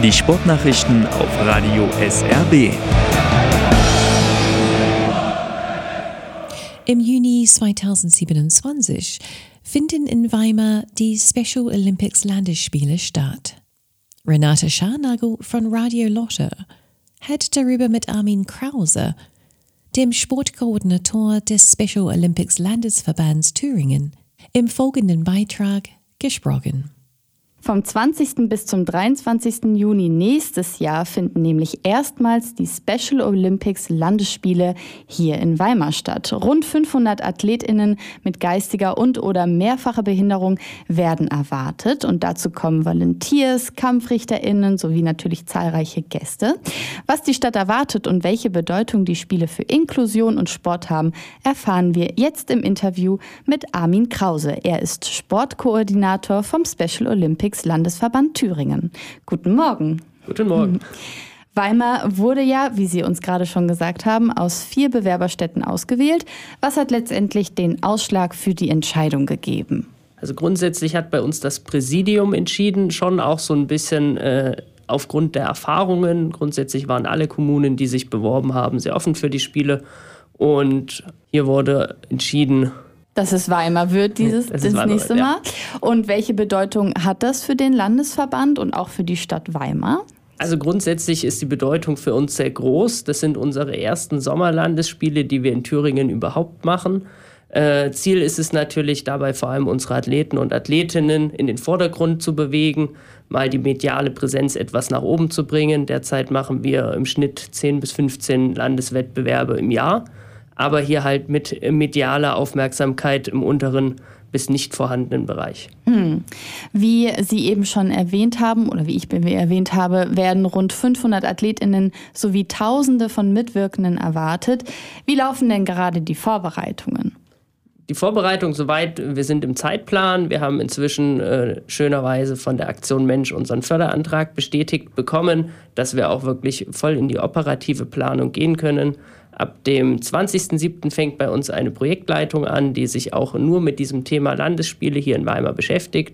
Die Sportnachrichten auf Radio SRB. Im Juni 2027 finden in Weimar die Special Olympics Landesspiele statt. Renate Scharnagel von Radio Lotte hat darüber mit Armin Krause, dem Sportkoordinator des Special Olympics Landesverbands Thüringen, im folgenden Beitrag gesprochen. Vom 20. bis zum 23. Juni nächstes Jahr finden nämlich erstmals die Special Olympics Landesspiele hier in Weimar statt. Rund 500 AthletInnen mit geistiger und/oder mehrfacher Behinderung werden erwartet. Und dazu kommen Volunteers, KampfrichterInnen sowie natürlich zahlreiche Gäste. Was die Stadt erwartet und welche Bedeutung die Spiele für Inklusion und Sport haben, erfahren wir jetzt im Interview mit Armin Krause. Er ist Sportkoordinator vom Special Olympics Landesverband Thüringen. Guten Morgen. Guten Morgen. Weimar wurde ja, wie Sie uns gerade schon gesagt haben, aus 4 Bewerberstädten ausgewählt. Was hat letztendlich den Ausschlag für die Entscheidung gegeben? Also grundsätzlich hat bei uns das Präsidium entschieden, schon auch so ein bisschen aufgrund der Erfahrungen. Grundsätzlich waren alle Kommunen, die sich beworben haben, sehr offen für die Spiele. Und hier wurde entschieden, dass es Weimar wird das nächste Mal. Und welche Bedeutung hat das für den Landesverband und auch für die Stadt Weimar? Also grundsätzlich ist die Bedeutung für uns sehr groß. Das sind unsere ersten Sommerlandesspiele, die wir in Thüringen überhaupt machen. Ziel ist es natürlich dabei, vor allem unsere Athleten und Athletinnen in den Vordergrund zu bewegen, mal die mediale Präsenz etwas nach oben zu bringen. Derzeit machen wir im Schnitt 10 bis 15 Landeswettbewerbe im Jahr. Aber hier halt mit medialer Aufmerksamkeit im unteren bis nicht vorhandenen Bereich. Wie Sie eben schon erwähnt haben oder wie ich erwähnt habe, werden rund 500 AthletInnen sowie Tausende von Mitwirkenden erwartet. Wie laufen denn gerade die Vorbereitungen? Die Vorbereitung soweit, wir sind im Zeitplan. Wir haben inzwischen schönerweise von der Aktion Mensch unseren Förderantrag bestätigt bekommen, dass wir auch wirklich voll in die operative Planung gehen können. Ab dem 20.07. fängt bei uns eine Projektleitung an, die sich auch nur mit diesem Thema Landesspiele hier in Weimar beschäftigt.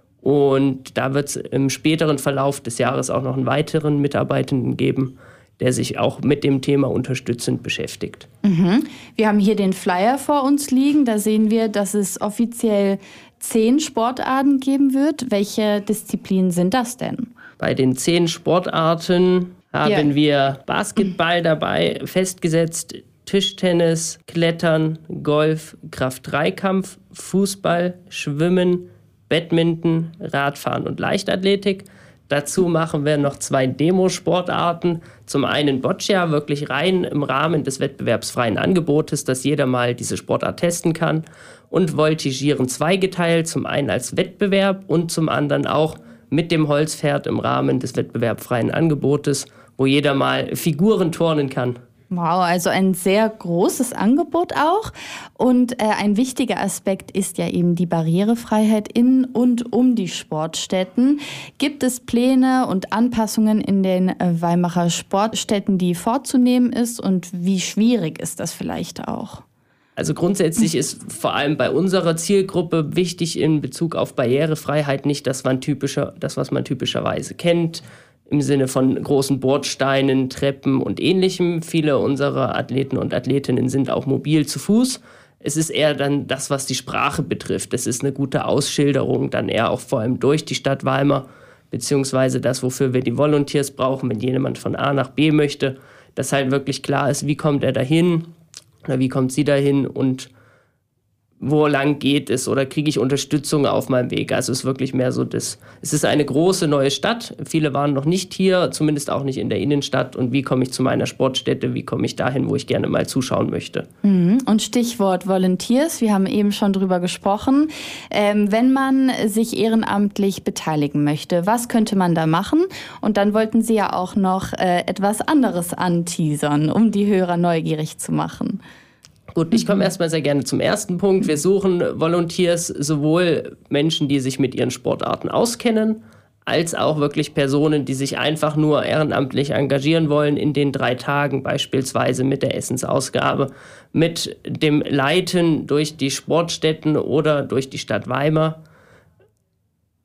Und da wird es im späteren Verlauf des Jahres auch noch einen weiteren Mitarbeitenden geben, der sich auch mit dem Thema unterstützend beschäftigt. Wir haben hier den Flyer vor uns liegen. Da sehen wir, dass es offiziell 10 Sportarten geben wird. Welche Disziplinen sind das denn? Bei den 10 Sportarten haben wir Basketball dabei festgesetzt, Tischtennis, Klettern, Golf, Kraft-3-Kampf, Fußball, Schwimmen, Badminton, Radfahren und Leichtathletik. Dazu machen wir noch 2 Demosportarten. Zum einen Boccia, wirklich rein im Rahmen des wettbewerbsfreien Angebotes, dass jeder mal diese Sportart testen kann. Und Voltigieren zweigeteilt, zum einen als Wettbewerb und zum anderen auch mit dem Holzpferd im Rahmen des wettbewerbsfreien Angebotes, wo jeder mal Figuren turnen kann. Wow, also ein sehr großes Angebot auch. Und ein wichtiger Aspekt ist ja eben die Barrierefreiheit in und um die Sportstätten. Gibt es Pläne und Anpassungen in den Weimarer Sportstätten, die vorzunehmen ist? Und wie schwierig ist das vielleicht auch? Also grundsätzlich ist vor allem bei unserer Zielgruppe wichtig in Bezug auf Barrierefreiheit nicht das, was man typischerweise kennt, im Sinne von großen Bordsteinen, Treppen und Ähnlichem. Viele unserer Athleten und Athletinnen sind auch mobil zu Fuß. Es ist eher dann das, was die Sprache betrifft. Es ist eine gute Ausschilderung, dann eher auch vor allem durch die Stadt Weimar, beziehungsweise das, wofür wir die Volunteers brauchen, wenn jemand von A nach B möchte, dass halt wirklich klar ist, wie kommt er dahin oder wie kommt sie dahin und wo lang geht es oder kriege ich Unterstützung auf meinem Weg. Also es ist wirklich mehr so es ist eine große neue Stadt. Viele waren noch nicht hier, zumindest auch nicht in der Innenstadt. Und wie komme ich zu meiner Sportstätte? Wie komme ich dahin, wo ich gerne mal zuschauen möchte? Und Stichwort Volunteers, wir haben eben schon drüber gesprochen. Wenn man sich ehrenamtlich beteiligen möchte, was könnte man da machen? Und dann wollten Sie ja auch noch etwas anderes anteasern, um die Hörer neugierig zu machen. Gut, ich komme erstmal sehr gerne zum ersten Punkt. Wir suchen Volunteers, sowohl Menschen, die sich mit ihren Sportarten auskennen, als auch wirklich Personen, die sich einfach nur ehrenamtlich engagieren wollen in den 3 Tagen, beispielsweise mit der Essensausgabe, mit dem Leiten durch die Sportstätten oder durch die Stadt Weimar.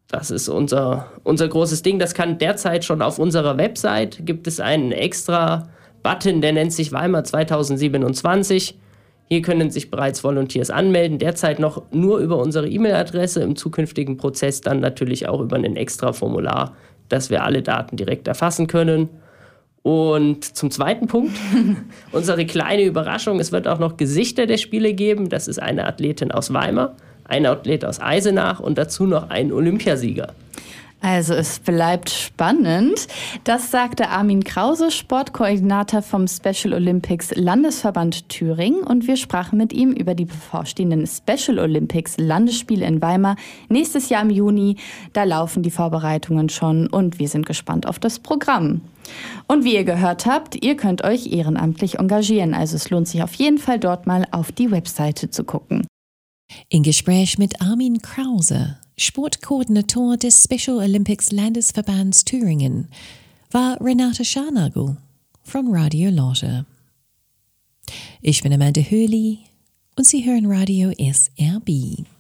Das ist unser großes Ding. Das kann derzeit schon auf unserer Website, gibt es einen extra Button, der nennt sich Weimar 2027. Hier können sich bereits Volunteers anmelden, derzeit noch nur über unsere E-Mail-Adresse, im zukünftigen Prozess dann natürlich auch über ein extra Formular, dass wir alle Daten direkt erfassen können. Und zum zweiten Punkt, unsere kleine Überraschung, es wird auch noch Gesichter der Spiele geben. Das ist eine Athletin aus Weimar, ein Athlet aus Eisenach und dazu noch ein Olympiasieger. Also es bleibt spannend. Das sagte Armin Krause, Sportkoordinator vom Special Olympics Landesverband Thüringen. Und wir sprachen mit ihm über die bevorstehenden Special Olympics Landesspiele in Weimar nächstes Jahr im Juni. Da laufen die Vorbereitungen schon und wir sind gespannt auf das Programm. Und wie ihr gehört habt, ihr könnt euch ehrenamtlich engagieren. Also es lohnt sich auf jeden Fall dort mal auf die Webseite zu gucken. In Gespräch mit Armin Krause, Sportkoordinator des Special Olympics Landesverbands Thüringen, war Renate Scharnagel von Radio Lotte. Ich bin Amanda Hurley und Sie hören Radio SRB.